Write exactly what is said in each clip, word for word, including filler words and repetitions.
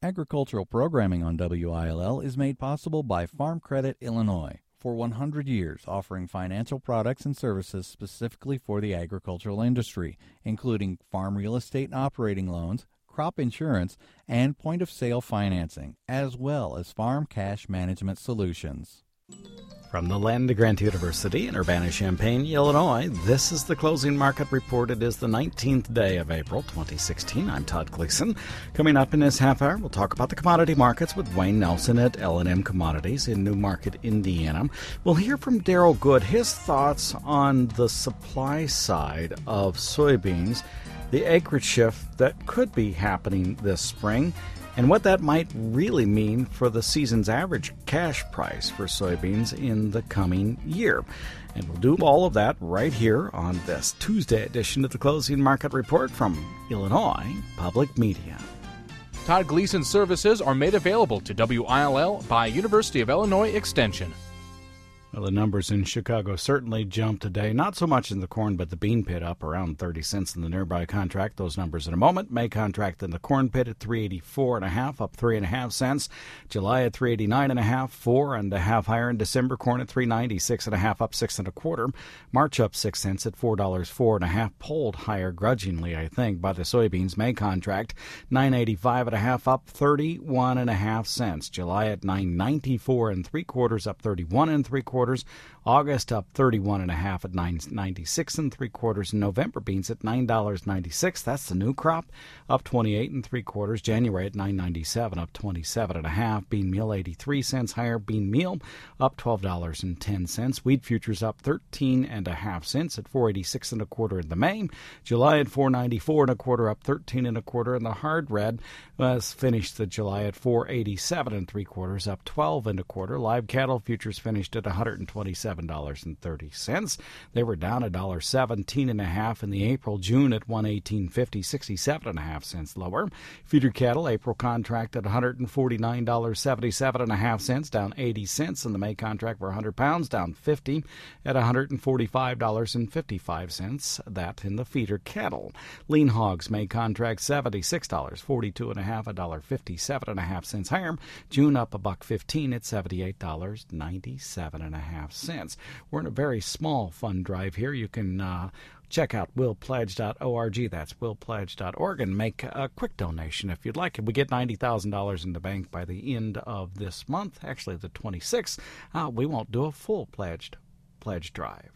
Agricultural programming on W I L L is made possible by Farm Credit Illinois. For one hundred years, offering financial products and services specifically for the agricultural industry, including farm real estate and operating loans, crop insurance, and point-of-sale financing, as well as farm cash management solutions. From the land-grant University in Urbana-Champaign, Illinois, this is the Closing Market Report. It is the nineteenth day of April, twenty sixteen. I'm Todd Gleason. Coming up in this half hour, we'll talk about the commodity markets with Wayne Nelson at L and M Commodities in Newmarket, Indiana. We'll hear from Daryl Good, his thoughts on the supply side of soybeans, the acreage shift that could be happening this spring, and what that might really mean for the season's average cash price for soybeans in the coming year. And we'll do all of that right here on this Tuesday edition of the Closing Market Report from Illinois Public Media. Todd Gleason services are made available to W I L L by University of Illinois Extension. Well, the numbers in Chicago certainly jumped today. Not so much in the corn, but the bean pit up around thirty cents in the nearby contract. Those numbers in a moment. May contract in the corn pit at three eighty-four and a half, up three and a half cents. July at three eighty-nine and a half, four and a half higher. In December, corn at three ninety-six and a half, up six and a quarter. March up six cents at four dollars four and a half, pulled higher grudgingly, I think, by the soybeans. May contract nine eighty-five and a half, up thirty-one and a half cents. July at nine ninety-four and three quarters, up thirty-one and three quarters. August up thirty-one and a half at nine ninety-six and three quarters. November beans at nine dollars ninety-six. That's the new crop, up twenty-eight and three quarters. January at nine ninety-seven, up twenty-seven and a half. Bean meal eighty-three cents higher. Bean meal up twelve dollars and ten cents. Wheat futures up thirteen and a half cents at four eighty-six and a quarter in the May. July at four ninety-four and a quarter, up thirteen and a quarter. And the hard red was finished the July at four eighty-seven and three quarters, up twelve and a quarter. Live cattle futures finished at one hundred twenty-seven dollars and thirty cents. They were down one dollar seventeen and a half in the April. June at one eighteen fifty, sixty-seven and a half cents lower. Feeder cattle April contract at one hundred forty-nine dollars and seventy-seven and a half cents, down eighty cents. In the May contract for one hundred pounds, down fifty at one hundred forty-five dollars and fifty-five cents. That in the feeder cattle. Lean hogs May contract seventy-six dollars and forty-two and a half, one dollar fifty-seven and a half cents higher. June up a buck fifteen at seventy-eight dollars and ninety-seven and a half cents. We're in a very small fund drive here. You can uh, check out will pledge dot org. That's will pledge dot org, and make a quick donation if you'd like. We get ninety thousand dollars in the bank by the end of this month, actually the twenty-sixth. Uh, we won't do a full pledged pledge drive.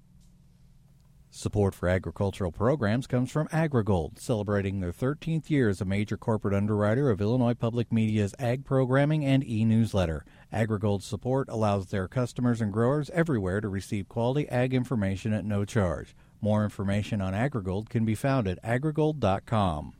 Support for agricultural programs comes from AgriGold, celebrating their thirteenth year as a major corporate underwriter of Illinois Public Media's ag programming and e-newsletter. AgriGold's support allows their customers and growers everywhere to receive quality ag information at no charge. More information on AgriGold can be found at agrigold dot com.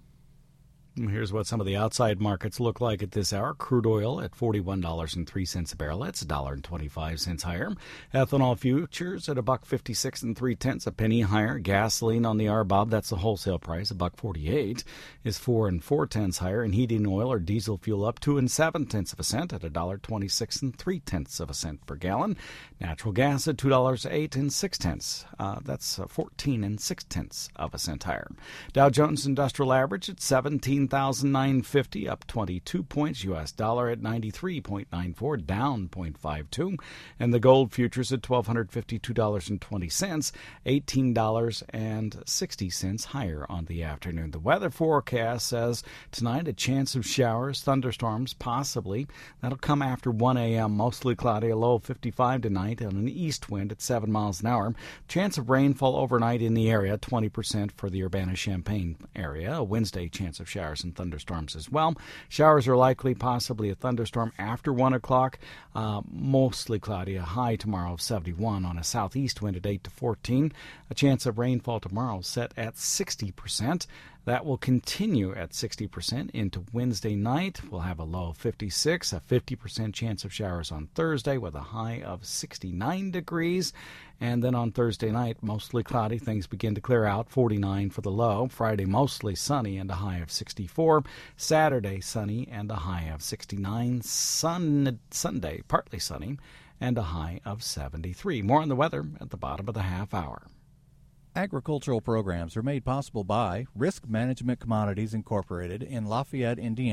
Here's what some of the outside markets look like at this hour. Crude oil at forty-one dollars and three cents a barrel. That's one dollar and twenty-five cents higher. Ethanol futures at a buck fifty-six and three tenths, a penny higher. Gasoline on the R B O B, that's the wholesale price, a buck forty-eight, is four and four tenths higher. And heating oil or diesel fuel up two and seven tenths of a cent at a dollar twenty-six and three tenths of a cent per gallon. Natural gas at two dollars eight and six tenths. Uh, that's fourteen and six tenths of a cent higher. Dow Jones Industrial Average at seventeen thousand nine hundred fifty, up twenty-two points. U S dollar at ninety-three point nine four, down zero point five two. And the gold futures at one thousand two hundred fifty-two dollars and twenty cents, eighteen dollars and sixty cents higher on the afternoon. The weather forecast says tonight a chance of showers, thunderstorms, possibly. That'll come after one a.m. Mostly cloudy, a low of fifty-five tonight, and an east wind at seven miles an hour. Chance of rainfall overnight in the area, twenty percent for the Urbana-Champaign area. A Wednesday chance of showers and thunderstorms as well. Showers are likely, possibly a thunderstorm after one o'clock. Uh, mostly cloudy, a high tomorrow of seventy-one on a southeast wind at eight to fourteen. A chance of rainfall tomorrow set at sixty percent. That will continue at sixty percent into Wednesday night. We'll have a low of fifty-six, a fifty percent chance of showers on Thursday with a high of sixty-nine degrees. And then on Thursday night, mostly cloudy. Things begin to clear out, forty-nine for the low. Friday, mostly sunny and a high of sixty-four. Saturday, sunny and a high of sixty-nine. Sun, Sunday, partly sunny and a high of seventy-three. More on the weather at the bottom of the half hour. Agricultural programs are made possible by Risk Management Commodities Incorporated in Lafayette, Indiana,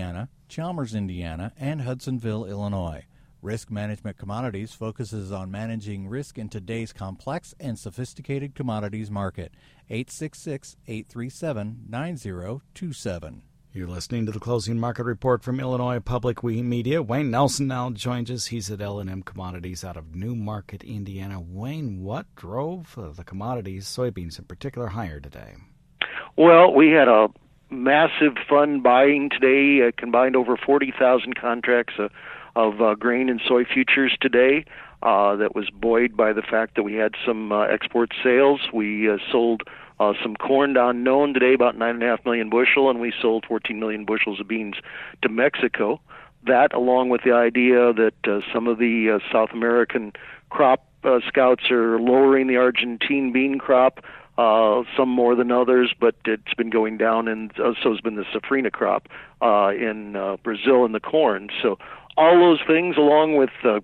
Chalmers, Indiana, and Hudsonville, Illinois. Risk Management Commodities focuses on managing risk in today's complex and sophisticated commodities market. eight six six, eight three seven, nine zero two seven. You're listening to the Closing Market Report from Illinois Public Media. Wayne Nelson now joins us. He's at L and M Commodities out of Newmarket, Indiana. Wayne, what drove uh, the commodities, soybeans in particular, higher today? Well, we had a massive fund buying today, uh, combined over forty thousand contracts uh, of uh, grain and soy futures today. Uh, that was buoyed by the fact that we had some uh, export sales. We uh, sold uh, some corn to unknown today, about nine point five million bushel, and we sold fourteen million bushels of beans to Mexico. That, along with the idea that uh, some of the uh, South American crop uh, scouts are lowering the Argentine bean crop, uh, some more than others, but it's been going down, and uh, so has been the safrinha crop uh, in uh, Brazil and the corn. So all those things, along with uh,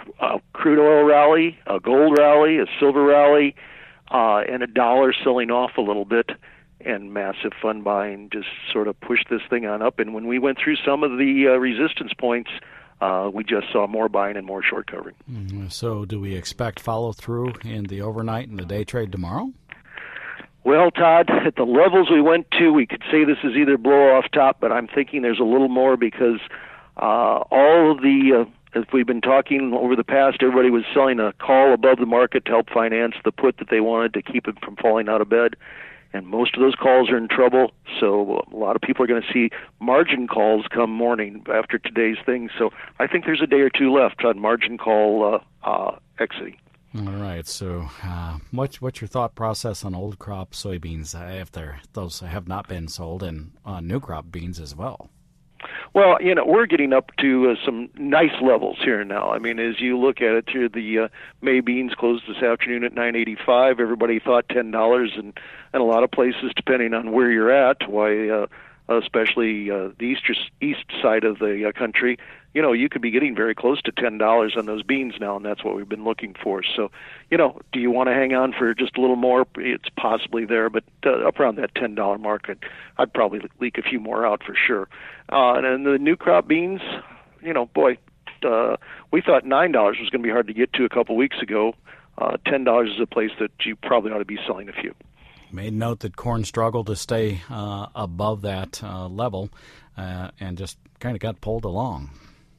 a crude oil rally, a gold rally, a silver rally, uh, and a dollar selling off a little bit, and massive fund buying just sort of pushed this thing on up. And when we went through some of the uh, resistance points, uh, we just saw more buying and more short covering. Mm-hmm. So do we expect follow-through in the overnight and the day trade tomorrow? Well, Todd, at the levels we went to, we could say this is either blow off top, but I'm thinking there's a little more because uh, all of the... Uh, As we've been talking over the past, everybody was selling a call above the market to help finance the put that they wanted to keep it from falling out of bed. And most of those calls are in trouble, so a lot of people are going to see margin calls come morning after today's thing. So I think there's a day or two left on margin call uh, uh, exiting. All right. So, uh, what's what's your thought process on old crop soybeans uh, if they're those have not been sold, and uh, new crop beans as well? Well, you know, we're getting up to uh, some nice levels here now. I mean, as you look at it here, the uh, May beans closed this afternoon at nine eighty-five. Everybody thought ten dollars, and, and a lot of places, depending on where you're at, why, uh, especially uh, the east, east side of the uh, country, you know, you could be getting very close to ten dollars on those beans now, and that's what we've been looking for. So, you know, do you want to hang on for just a little more? It's possibly there, but uh, up around that ten dollar mark, I'd, I'd probably leak a few more out for sure. Uh, and then the new crop beans, you know, boy, uh, we thought nine dollars was going to be hard to get to a couple weeks ago. Uh, ten dollars is a place that you probably ought to be selling a few. Made note that corn struggled to stay uh, above that uh, level uh, and just kind of got pulled along.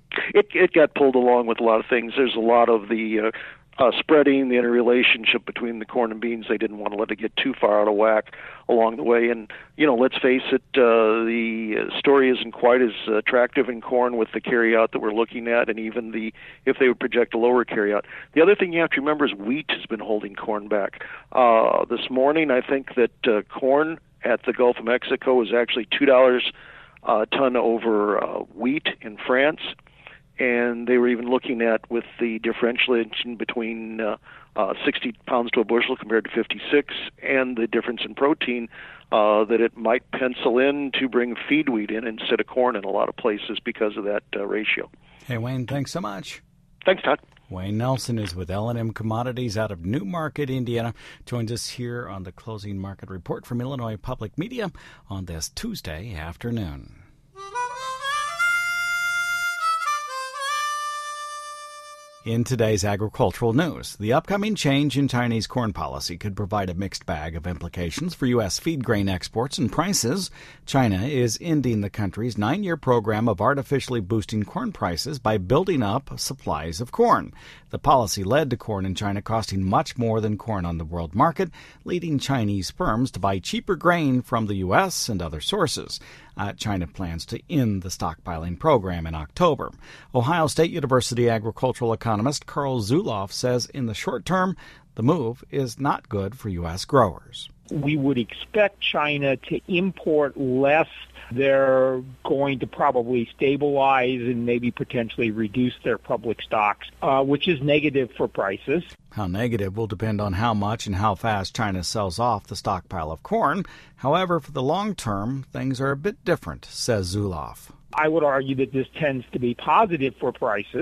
It it got pulled along with a lot of things. There's a lot of the uh, uh, spreading, the interrelationship between the corn and beans. They didn't want to let it get too far out of whack along the way. And, you know, let's face it, uh, the story isn't quite as attractive in corn with the carryout that we're looking at, and even the if they would project a lower carryout. The other thing you have to remember is wheat has been holding corn back. Uh, this morning, I think that uh, corn at the Gulf of Mexico was actually two dollars a ton over uh, wheat in France. And they were even looking at, with the differentiation between uh, uh, sixty pounds to a bushel compared to fifty-six, and the difference in protein, uh, that it might pencil in to bring feed wheat in instead of corn in a lot of places because of that uh, ratio. Hey, Wayne, thanks so much. Thanks, Todd. Wayne Nelson is with L and M Commodities out of Newmarket, Indiana. Joins us here on the Closing Market Report from Illinois Public Media on this Tuesday afternoon. In today's agricultural news, the upcoming change in Chinese corn policy could provide a mixed bag of implications for U S feed grain exports and prices. China is ending the country's nine-year program of artificially boosting corn prices by building up supplies of corn. The policy led to corn in China costing much more than corn on the world market, leading Chinese firms to buy cheaper grain from the U S and other sources. Uh, China plans to end the stockpiling program in October. Ohio State University agricultural economist Carl Zuloff says in the short term, the move is not good for U S growers. We would expect China to import less. They're going to probably stabilize and maybe potentially reduce their public stocks, uh, which is negative for prices. How negative will depend on how much and how fast China sells off the stockpile of corn. However, for the long term, things are a bit different, says Zuloff. I would argue that this tends to be positive for prices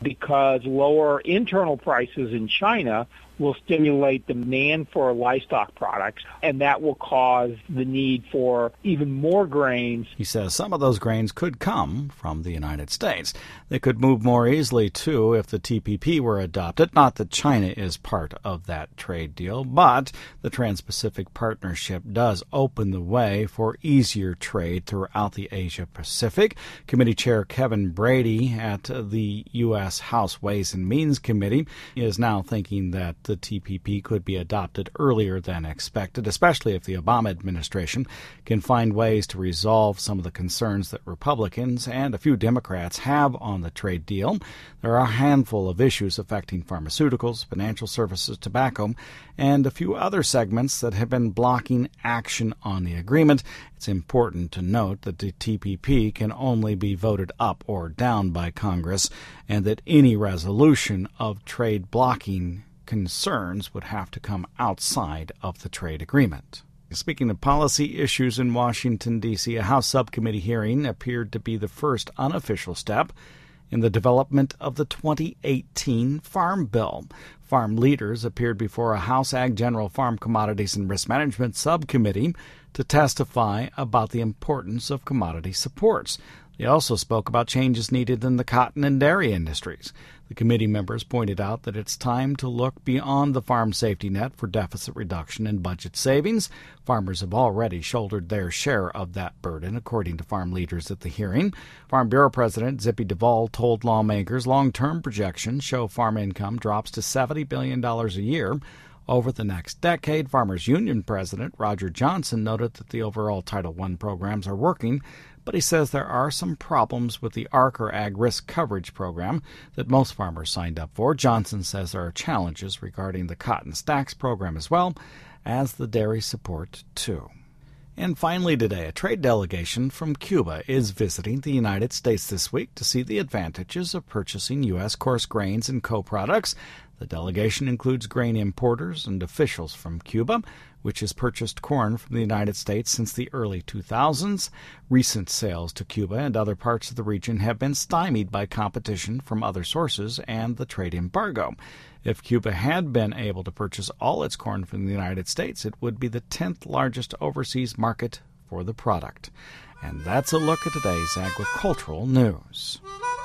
because lower internal prices in China will stimulate demand for livestock products, and that will cause the need for even more grains. He says some of those grains could come from the United States. They could move more easily, too, if the T P P were adopted. Not that China is part of that trade deal, but the Trans-Pacific Partnership does open the way for easier trade throughout the Asia-Pacific. Committee Chair Kevin Brady at the U S House Ways and Means Committee is now thinking that the T P P could be adopted earlier than expected, especially if the Obama administration can find ways to resolve some of the concerns that Republicans and a few Democrats have on the trade deal. There are a handful of issues affecting pharmaceuticals, financial services, tobacco, and a few other segments that have been blocking action on the agreement. It's important to note that the T P P can only be voted up or down by Congress, and that any resolution of trade blocking concerns would have to come outside of the trade agreement. Speaking of policy issues in Washington, D C, a House subcommittee hearing appeared to be the first unofficial step in the development of the twenty eighteen Farm Bill. Farm leaders appeared before a House Ag General Farm Commodities and Risk Management subcommittee to testify about the importance of commodity supports. They also spoke about changes needed in the cotton and dairy industries. The committee members pointed out that it's time to look beyond the farm safety net for deficit reduction and budget savings. Farmers have already shouldered their share of that burden, according to farm leaders at the hearing. Farm Bureau President Zippy Duvall told lawmakers long-term projections show farm income drops to seventy billion dollars a year over the next decade. Farmers Union President Roger Johnson noted that the overall Title one programs are working, but he says there are some problems with the A R C, or Ag Risk Coverage Program, that most farmers signed up for. Johnson says there are challenges regarding the Cotton Stacks program as well as the dairy support, too. And finally today, a trade delegation from Cuba is visiting the United States this week to see the advantages of purchasing U S coarse grains and co-products. The delegation includes grain importers and officials from Cuba, which has purchased corn from the United States since the early two thousands. Recent sales to Cuba and other parts of the region have been stymied by competition from other sources and the trade embargo. If Cuba had been able to purchase all its corn from the United States, it would be the tenth largest overseas market for the product. And that's a look at today's agricultural news.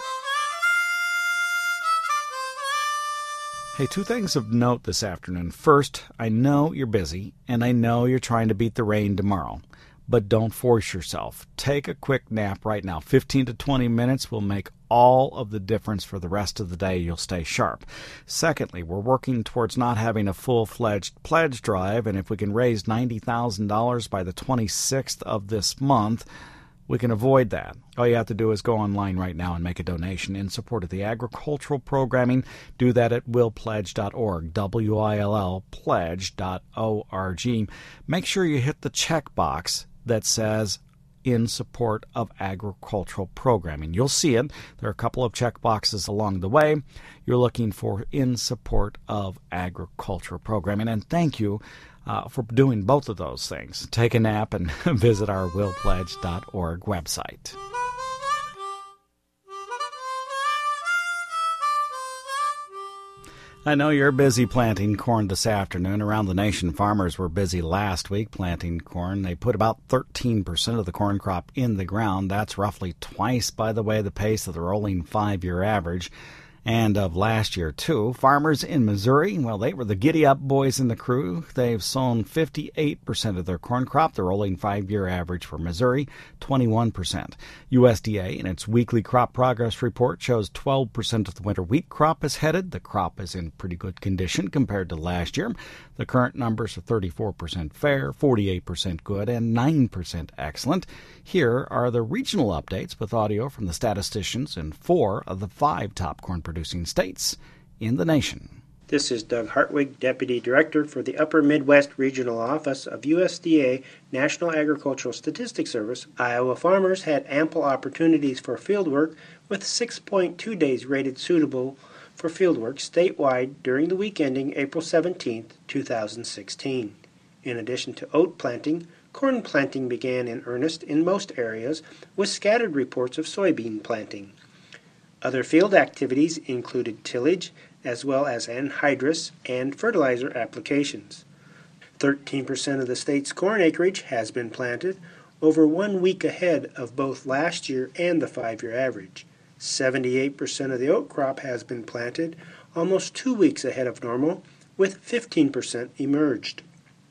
Hey, two things of note this afternoon. First, I know you're busy, and I know you're trying to beat the rain tomorrow, but don't force yourself. Take a quick nap right now. fifteen to twenty minutes will make all of the difference for the rest of the day. You'll stay sharp. Secondly, we're working towards not having a full-fledged pledge drive, and if we can raise ninety thousand dollars by the twenty-sixth of this month, we can avoid that. All you have to do is go online right now and make a donation in support of the agricultural programming. Do that at will pledge dot org, W I L L pledge dot org. Make sure you hit the check box that says in support of agricultural programming. You'll see it. There are a couple of check boxes along the way. You're looking for in support of agricultural programming. And thank you Uh, for doing both of those things. Take a nap and visit our will pledge dot org website. I know you're busy planting corn this afternoon. Around the nation, farmers were busy last week planting corn. They put about thirteen percent of the corn crop in the ground. That's roughly twice, by the way, the pace of the rolling five-year average. And of last year, too. Farmers in Missouri, well, they were the giddy-up boys in the crew. They've sown fifty-eight percent of their corn crop. The rolling five-year average for Missouri, twenty-one percent. U S D A, in its weekly crop progress report, shows twelve percent of the winter wheat crop is headed. The crop is in pretty good condition compared to last year. The current numbers are thirty-four percent fair, forty-eight percent good, and nine percent excellent. Here are the regional updates with audio from the statisticians in four of the five top corn producing states in the nation. This is Doug Hartwig, Deputy Director for the Upper Midwest Regional Office of U S D A National Agricultural Statistics Service. Iowa farmers had ample opportunities for fieldwork, with six point two days rated suitable for fieldwork statewide during the week ending April seventeenth, two thousand sixteen. In addition to oat planting, corn planting began in earnest in most areas, with scattered reports of soybean planting. Other field activities included tillage as well as anhydrous and fertilizer applications. thirteen percent of the state's corn acreage has been planted, over one week ahead of both last year and the five-year average. seventy-eight percent of the oat crop has been planted, almost two weeks ahead of normal, with fifteen percent emerged.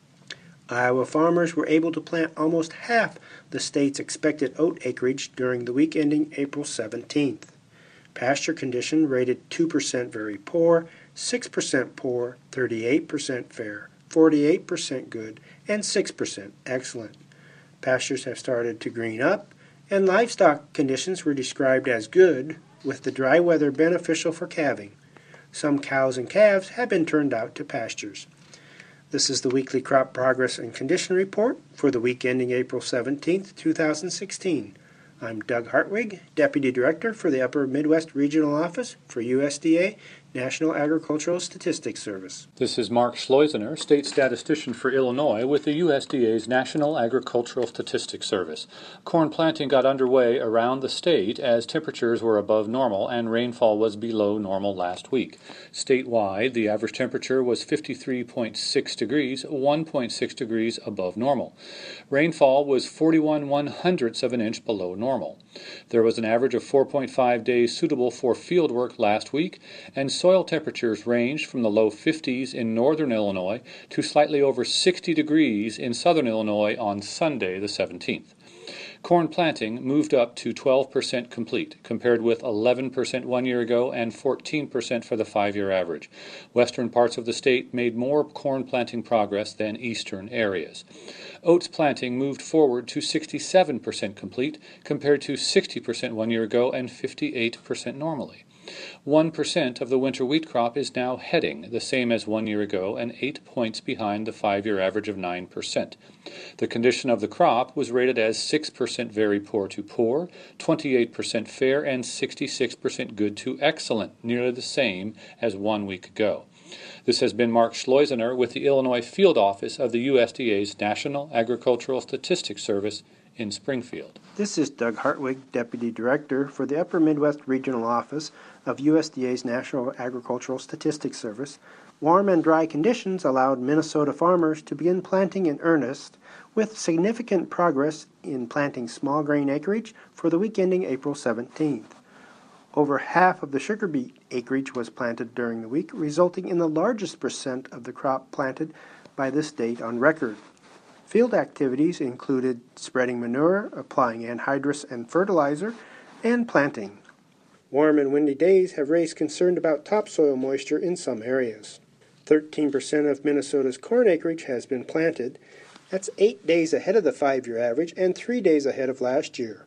Iowa farmers were able to plant almost half the state's expected oat acreage during the week ending April seventeenth. Pasture condition rated two percent very poor, six percent poor, thirty-eight percent fair, forty-eight percent good, and six percent excellent. Pastures have started to green up, and livestock conditions were described as good, with the dry weather beneficial for calving. Some cows and calves have been turned out to pastures. This is the weekly crop progress and condition report for the week ending April seventeenth, two thousand sixteen. I'm Doug Hartwig, Deputy Director for the Upper Midwest Regional Office for U S D A National Agricultural Statistics Service. This is Mark Schleusener, State Statistician for Illinois with the U S D A's National Agricultural Statistics Service. Corn planting got underway around the state as temperatures were above normal and rainfall was below normal last week. Statewide, the average temperature was fifty-three point six degrees, one point six degrees above normal. Rainfall was forty-one one hundredths of an inch below normal. There was an average of four point five days suitable for field work last week, and soil temperatures ranged from the low fifties in northern Illinois to slightly over sixty degrees in southern Illinois on Sunday the seventeenth. Corn planting moved up to twelve percent complete, compared with eleven percent one year ago and fourteen percent for the five-year average. Western parts of the state made more corn planting progress than eastern areas. Oats planting moved forward to sixty-seven percent complete, compared to sixty percent one year ago and fifty-eight percent normally. One percent of the winter wheat crop is now heading, the same as one year ago, and eight points behind the five-year average of nine percent. The condition of the crop was rated as six percent very poor to poor, twenty-eight percent fair, and sixty-six percent good to excellent, nearly the same as one week ago. This has been Mark Schleusener with the Illinois Field Office of the U S D A's National Agricultural Statistics Service in Springfield. This is Doug Hartwig, Deputy Director for the Upper Midwest Regional Office of U S D A's National Agricultural Statistics Service. Warm and dry conditions allowed Minnesota farmers to begin planting in earnest, with significant progress in planting small grain acreage for the week ending April seventeenth. Over half of the sugar beet acreage was planted during the week, resulting in the largest percent of the crop planted by this date on record. Field activities included spreading manure, applying anhydrous and fertilizer, and planting. Warm and windy days have raised concern about topsoil moisture in some areas. thirteen percent of Minnesota's corn acreage has been planted. That's eight days ahead of the five-year average and three days ahead of last year.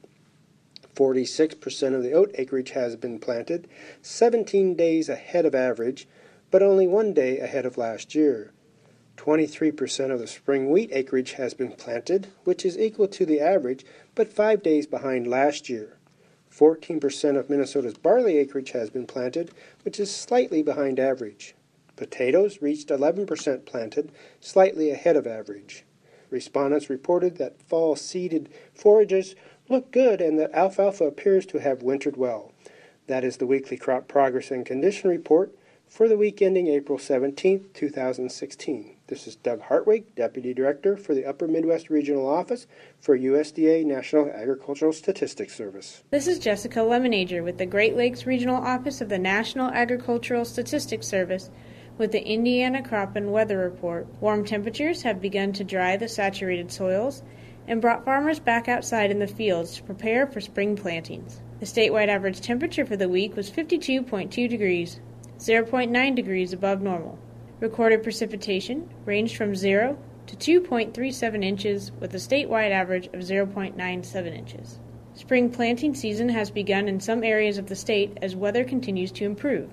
forty-six percent of the oat acreage has been planted, seventeen days ahead of average, but only one day ahead of last year. twenty-three percent of the spring wheat acreage has been planted, which is equal to the average, but five days behind last year. fourteen percent of Minnesota's barley acreage has been planted, which is slightly behind average. Potatoes reached eleven percent planted, slightly ahead of average. Respondents reported that fall seeded forages look good and that alfalfa appears to have wintered well. That is the weekly crop progress and condition report for the week ending April seventeenth, two thousand sixteen. This is Doug Hartwig, Deputy Director for the Upper Midwest Regional Office for U S D A National Agricultural Statistics Service. This is Jessica Lemonager with the Great Lakes Regional Office of the National Agricultural Statistics Service with the Indiana Crop and Weather Report. Warm temperatures have begun to dry the saturated soils and brought farmers back outside in the fields to prepare for spring plantings. The statewide average temperature for the week was fifty-two point two degrees, zero point nine degrees above normal. Recorded precipitation ranged from zero to two point three seven inches with a statewide average of zero point nine seven inches. Spring planting season has begun in some areas of the state as weather continues to improve.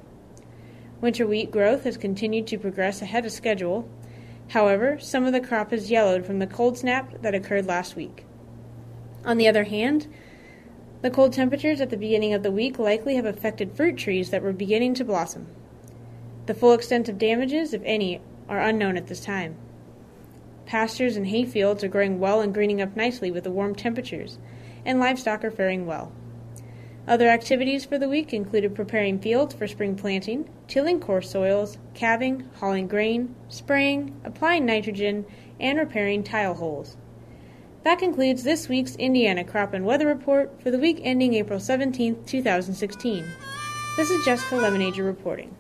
Winter wheat growth has continued to progress ahead of schedule. However, some of the crop has yellowed from the cold snap that occurred last week. On the other hand, the cold temperatures at the beginning of the week likely have affected fruit trees that were beginning to blossom. The full extent of damages, if any, are unknown at this time. Pastures and hay fields are growing well and greening up nicely with the warm temperatures, and livestock are faring well. Other activities for the week included preparing fields for spring planting, tilling coarse soils, calving, hauling grain, spraying, applying nitrogen, and repairing tile holes. That concludes this week's Indiana Crop and Weather Report for the week ending April seventeenth, two thousand sixteen. This is Jessica Lemonager reporting.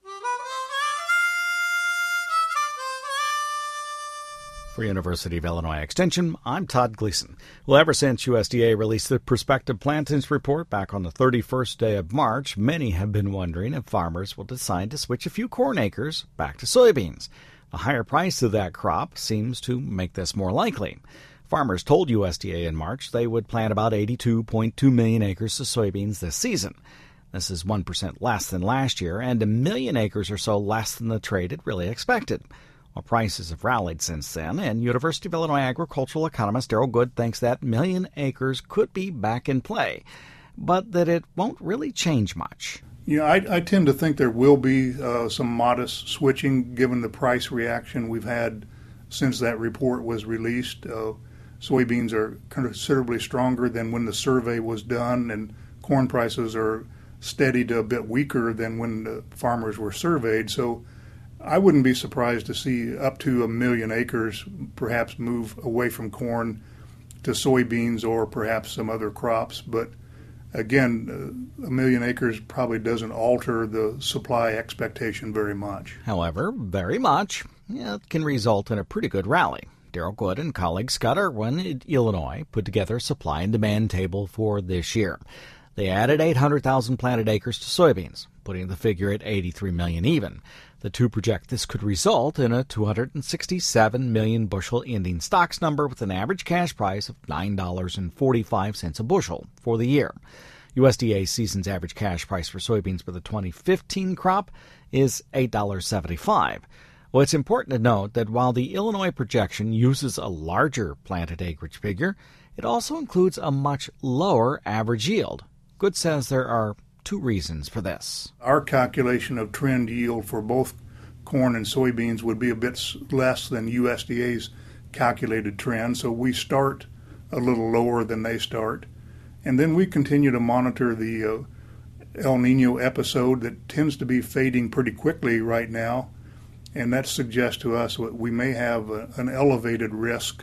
For University of Illinois Extension, I'm Todd Gleason. Well, ever since U S D A released the Prospective Plantings Report back on the thirty-first day of March, many have been wondering if farmers will decide to switch a few corn acres back to soybeans. The higher price of that crop seems to make this more likely. Farmers told U S D A in March they would plant about eighty-two point two million acres of soybeans this season. This is one percent less than last year and a million acres or so less than the trade had really expected. Well, prices have rallied since then, and University of Illinois agricultural economist Darrell Good thinks that million acres could be back in play, but that it won't really change much. Yeah, I, I tend to think there will be uh, some modest switching given the price reaction we've had since that report was released. Uh, soybeans are considerably stronger than when the survey was done, and corn prices are steady to a bit weaker than when the farmers were surveyed. So I wouldn't be surprised to see up to a million acres perhaps move away from corn to soybeans or perhaps some other crops. But again, a million acres probably doesn't alter the supply expectation very much. However, very much, yeah, it can result in a pretty good rally. Darrell Good and colleague Scott Irwin in Illinois put together a supply and demand table for this year. They added eight hundred thousand planted acres to soybeans, putting the figure at eighty-three million even. The two project this could result in a two hundred sixty-seven million bushel ending stocks number with an average cash price of nine dollars and forty-five cents a bushel for the year. U S D A's season's average cash price for soybeans for the twenty fifteen crop is eight dollars and seventy-five cents. Well, it's important to note that while the Illinois projection uses a larger planted acreage figure, it also includes a much lower average yield. Good says there are two reasons for this. Our calculation of trend yield for both corn and soybeans would be a bit less than U S D A's calculated trend, so we start a little lower than they start. And then we continue to monitor the uh, El Nino episode that tends to be fading pretty quickly right now, and that suggests to us that we may have a, an elevated risk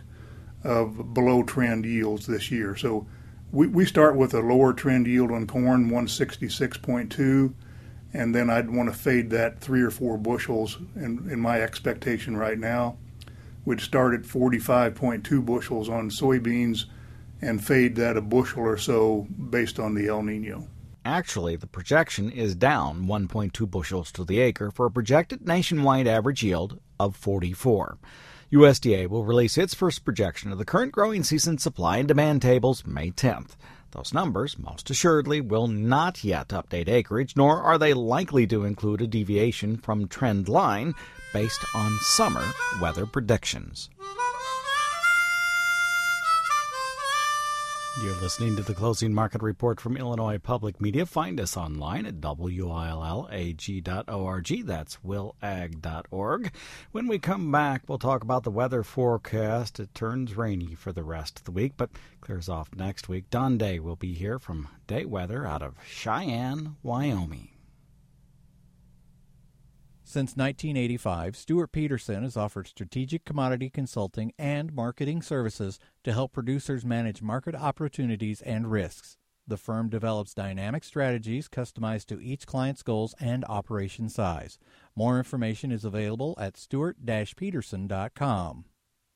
of below trend yields this year. So We we start with a lower trend yield on corn, one sixty-six point two, and then I'd want to fade that three or four bushels in, in my expectation right now. We'd start at forty-five point two bushels on soybeans and fade that a bushel or so based on the El Nino. Actually, the projection is down one point two bushels to the acre for a projected nationwide average yield of forty-four. U S D A will release its first projection of the current growing season supply and demand tables May tenth. Those numbers, most assuredly, will not yet update acreage, nor are they likely to include a deviation from trend line based on summer weather predictions. You're listening to the Closing Market Report from Illinois Public Media. Find us online at W I L L A G dot org. That's will ag dot org. When we come back, we'll talk about the weather forecast. It turns rainy for the rest of the week, but clears off next week. Don Day will be here from Day Weather out of Cheyenne, Wyoming. Since nineteen eighty-five, Stuart Peterson has offered strategic commodity consulting and marketing services to help producers manage market opportunities and risks. The firm develops dynamic strategies customized to each client's goals and operation size. More information is available at stuart dash peterson dot com.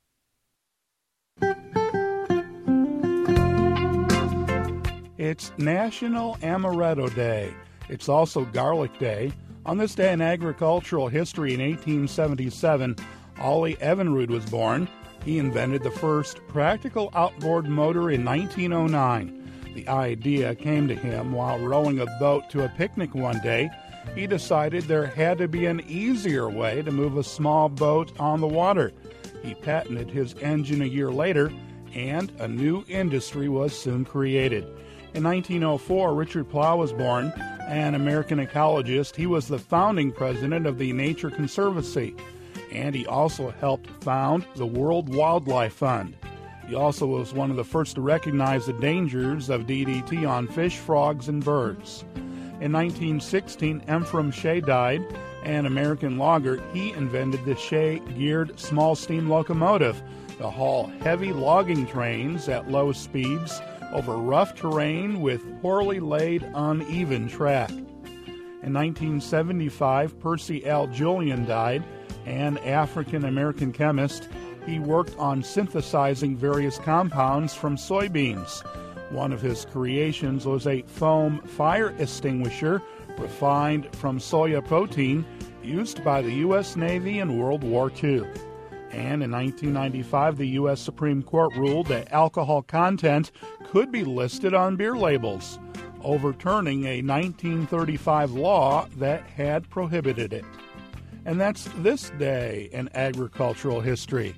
It's National Amaretto Day. It's also Garlic Day. On this day in agricultural history in eighteen seventy-seven, Ollie Evinrude was born. He invented the first practical outboard motor in nineteen oh nine. The idea came to him while rowing a boat to a picnic one day. He decided there had to be an easier way to move a small boat on the water. He patented his engine a year later, and a new industry was soon created. In nineteen oh four, Richard Plow was born, an American ecologist. He was the founding president of the Nature Conservancy, and he also helped found the World Wildlife Fund. He also was one of the first to recognize the dangers of D D T on fish, frogs, and birds. In nineteen sixteen, Ephraim Shea died, an American logger. He invented the Shea-geared small steam locomotive to haul heavy logging trains at low speeds over rough terrain with poorly laid, uneven track. In nineteen seventy-five, Percy L. Julian died, an African-American chemist. He worked on synthesizing various compounds from soybeans. One of his creations was a foam fire extinguisher refined from soya protein used by the U S Navy in World War Two. And in nineteen ninety-five, the U S Supreme Court ruled that alcohol content could be listed on beer labels, overturning a nineteen thirty-five law that had prohibited it. And that's this day in agricultural history.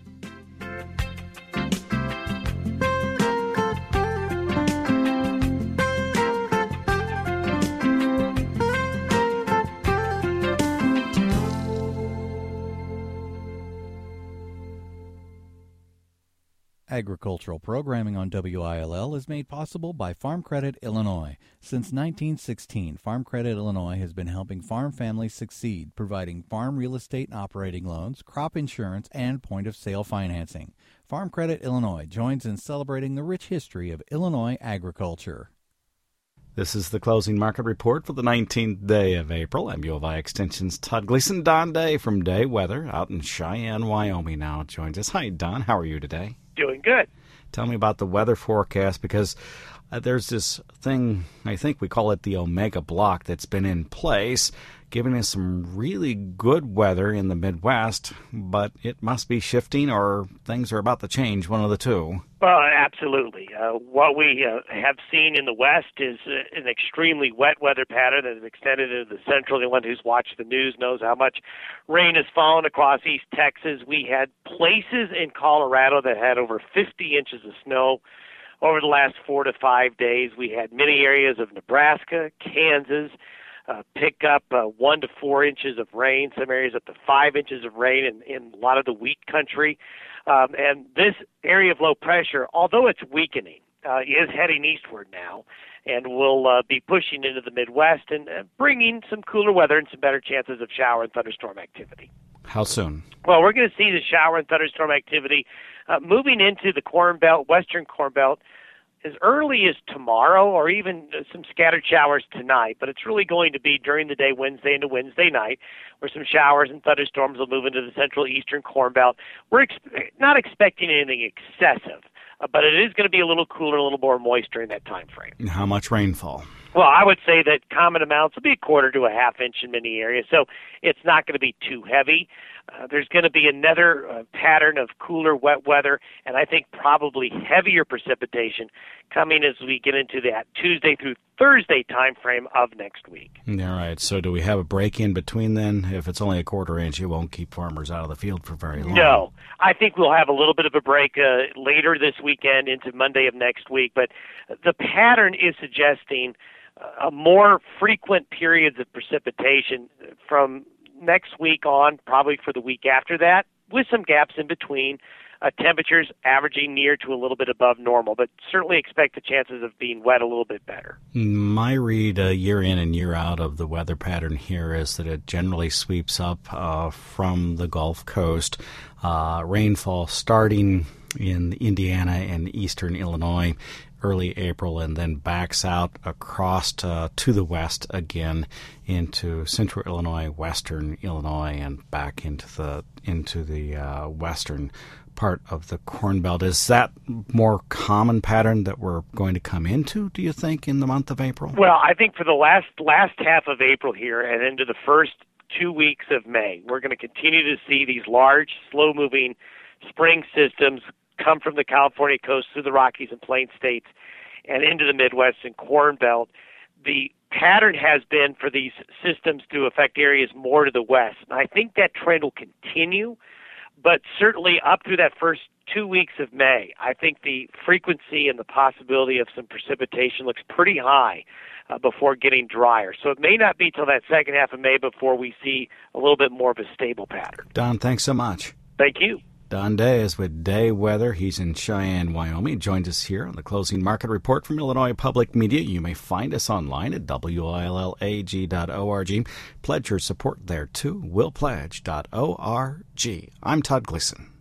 Agricultural programming on W I L L is made possible by Farm Credit Illinois. Since nineteen sixteen, Farm Credit Illinois has been helping farm families succeed, providing farm real estate and operating loans, crop insurance, and point-of-sale financing. Farm Credit Illinois joins in celebrating the rich history of Illinois agriculture. This is the closing market report for the nineteenth day of April. I'm U of I Extension's Todd Gleason. Don Day from Day Weather out in Cheyenne, Wyoming now joins us. Hi, Don. How are you today? Doing good. Tell me about the weather forecast, because uh, there's this thing, I think we call it the Omega Block, that's been in place, giving us some really good weather in the Midwest, but it must be shifting or things are about to change, one of the two. Well, absolutely. Uh, what we uh, have seen in the West is uh, an extremely wet weather pattern that has extended into the central. Anyone who's watched the news knows how much rain has fallen across East Texas. We had places in Colorado that had over fifty inches of snow over the last four to five days. We had many areas of Nebraska, Kansas, Uh, pick up uh, one to four inches of rain, some areas up to five inches of rain in, in a lot of the wheat country. Um, and this area of low pressure, although it's weakening, uh, is heading eastward now and will uh, be pushing into the Midwest and uh, bringing some cooler weather and some better chances of shower and thunderstorm activity. How soon? Well, we're going to see the shower and thunderstorm activity uh, moving into the Corn Belt, Western Corn Belt, as early as tomorrow or even some scattered showers tonight, but it's really going to be during the day, Wednesday into Wednesday night, where some showers and thunderstorms will move into the central eastern Corn Belt. We're ex- not expecting anything excessive, uh, but it is going to be a little cooler, a little more moist during that time frame. How much rainfall? Well, I would say that common amounts will be a quarter to a half inch in many areas, so it's not going to be too heavy. Uh, there's going to be another uh, pattern of cooler, wet weather, and I think probably heavier precipitation coming as we get into that Tuesday through Thursday time frame of next week. All right. So do we have a break in between then? If it's only a quarter inch, it won't keep farmers out of the field for very long. No. I think we'll have a little bit of a break uh, later this weekend into Monday of next week, but the pattern is suggesting uh, more frequent periods of precipitation from next week on, probably for the week after that, with some gaps in between, uh, temperatures averaging near to a little bit above normal, but certainly expect the chances of being wet a little bit better. My read uh, year in and year out of the weather pattern here is that it generally sweeps up uh, from the Gulf Coast, uh, rainfall starting in Indiana and eastern Illinois early April, and then backs out across uh, to the west again into central Illinois, western Illinois, and back into the into the uh, western part of the Corn Belt. Is that more common pattern that we're going to come into, do you think, in the month of April? Well, I think for the last last half of April here and into the first two weeks of May, we're going to continue to see these large, slow-moving spring systems come from the California coast through the Rockies and Plain States and into the Midwest and Corn Belt. The pattern has been for these systems to affect areas more to the west. And I think that trend will continue, but certainly up through that first two weeks of May, I think the frequency and the possibility of some precipitation looks pretty high uh, before getting drier. So it may not be till that second half of May before we see a little bit more of a stable pattern. Don, thanks so much. Thank you. Don Day is with Day Weather. He's in Cheyenne, Wyoming. He joins us here on the Closing Market Report from Illinois Public Media. You may find us online at W I L L A G dot org. Pledge your support there, too. will pledge dot org. I'm Todd Gleason.